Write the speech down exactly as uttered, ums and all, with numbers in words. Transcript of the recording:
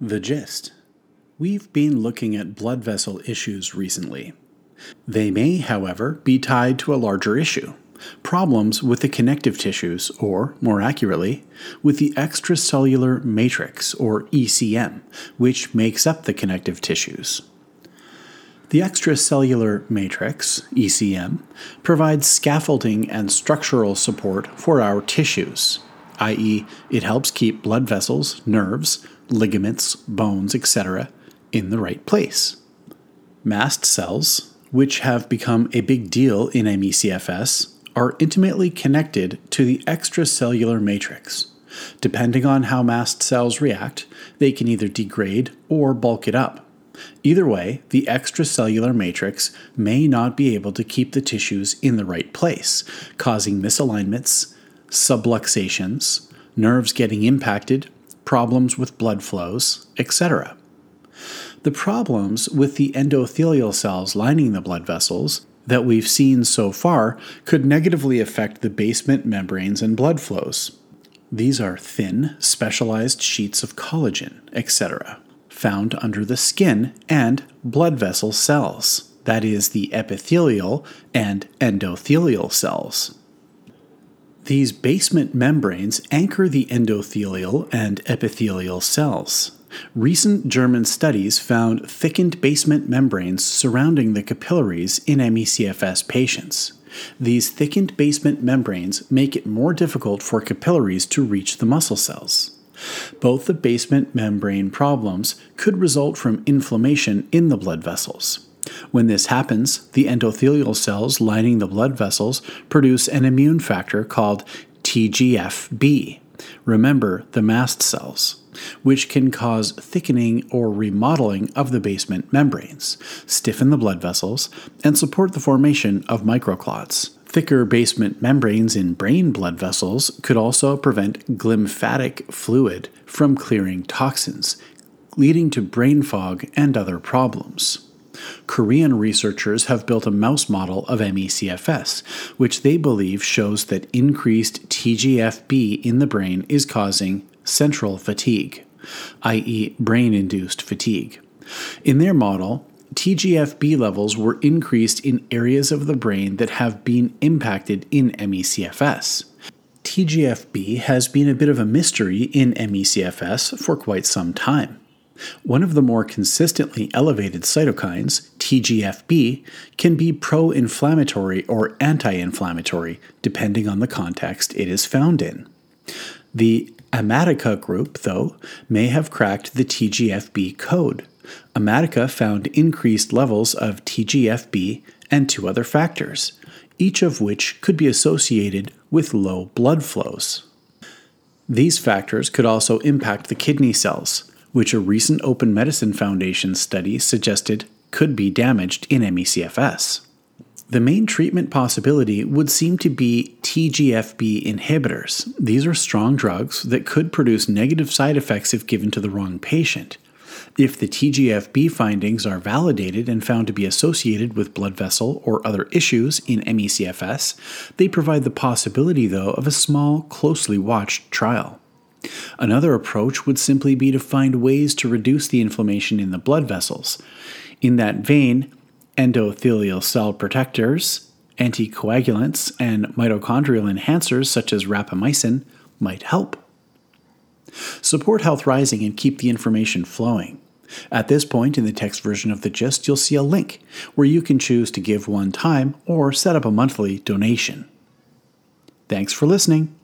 The gist. We've been looking at blood vessel issues recently. They may, however, be tied to a larger issue, problems with the connective tissues, or, more accurately, with the extracellular matrix, or E C M, which makes up the connective tissues. The extracellular matrix, E C M, provides scaffolding and structural support for our tissues, that is, it helps keep blood vessels, nerves, ligaments, bones, et cetera, in the right place. Mast cells, which have become a big deal in M E C F S, are intimately connected to the extracellular matrix. Depending on how mast cells react, they can either degrade or bulk it up. Either way, the extracellular matrix may not be able to keep the tissues in the right place, causing misalignments, subluxations, nerves getting impacted, problems with blood flows, et cetera. The problems with the endothelial cells lining the blood vessels that we've seen so far could negatively affect the basement membranes and blood flows. These are thin, specialized sheets of collagen, et cetera, found under the skin and blood vessel cells, that is, the epithelial and endothelial cells. These basement membranes anchor the endothelial and epithelial cells. Recent German studies found thickened basement membranes surrounding the capillaries in M E C F S patients. These thickened basement membranes make it more difficult for capillaries to reach the muscle cells. Both the basement membrane problems could result from inflammation in the blood vessels. When this happens, the endothelial cells lining the blood vessels produce an immune factor called T G F B. Remember the mast cells, which can cause thickening or remodeling of the basement membranes, stiffen the blood vessels, and support the formation of microclots. Thicker basement membranes in brain blood vessels could also prevent glymphatic fluid from clearing toxins, leading to brain fog and other problems. Korean researchers have built a mouse model of M E C F S, which they believe shows that increased T G F B in the brain is causing central fatigue, that is, brain-induced fatigue. In their model, T G F B levels were increased in areas of the brain that have been impacted in M E C F S. T G F B has been a bit of a mystery in M E C F S for quite some time. One of the more consistently elevated cytokines, T G F B, can be pro-inflammatory or anti-inflammatory, depending on the context it is found in. The Amatica group, though, may have cracked the T G F B code. Amatica found increased levels of T G F B and two other factors, each of which could be associated with low blood flows. These factors could also impact the kidney cells, which a recent Open Medicine Foundation study suggested could be damaged in M E C F S. The main treatment possibility would seem to be T G F B inhibitors. These are strong drugs that could produce negative side effects if given to the wrong patient. If the T G F B findings are validated and found to be associated with blood vessel or other issues in M E C F S, they provide the possibility, though, of a small, closely watched trial. Another approach would simply be to find ways to reduce the inflammation in the blood vessels. In that vein, endothelial cell protectors, anticoagulants, and mitochondrial enhancers such as rapamycin might help. Support Health Rising and keep the information flowing. At this point in the text version of the gist, you'll see a link where you can choose to give one time or set up a monthly donation. Thanks for listening.